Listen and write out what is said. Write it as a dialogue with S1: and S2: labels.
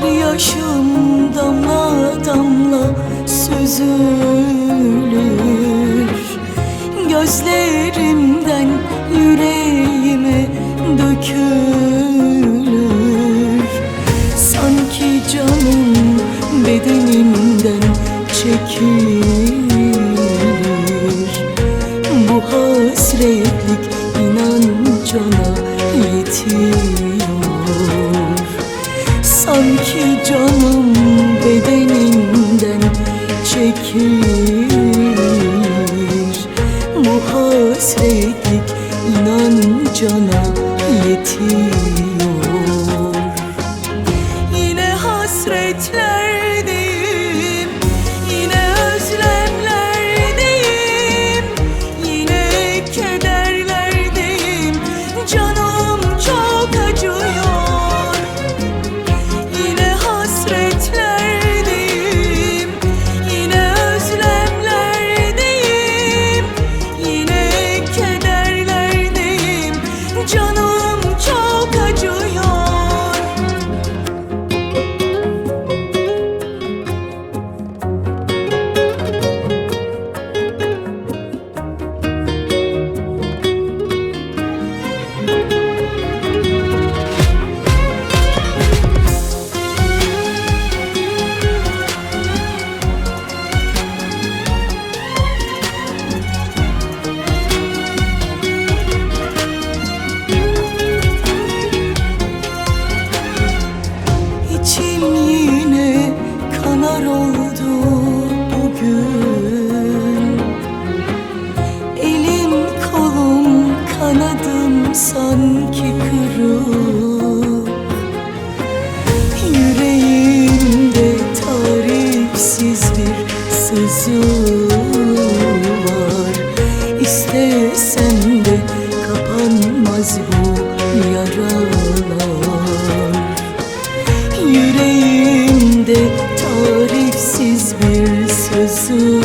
S1: yaşım damla damla süzülür. Gözlerimden yüreğime dökülür. Sanki canım bedenimden çekilir. Bu hasretlik inan cana yetiyor. Sanki canım bedenimden çekilir. Bu hasretlik inan cana yetiyor. Yine hasretlerdeyim, yine özlemlerdeyim, yine kederlerdeyim. Canım çok acıyor. Yine hasretlerdeyim, yine özlemlerdeyim, yine kederlerdeyim. Canım çok acıyor. İçim yine kanar oldu bugün. Elim kolum kanadım sanki kırık. Yüreğimde tarifsiz bir sızı var. İstesem de kapanmaz bu yaralar. Yüreğimde tarifsiz bir sızı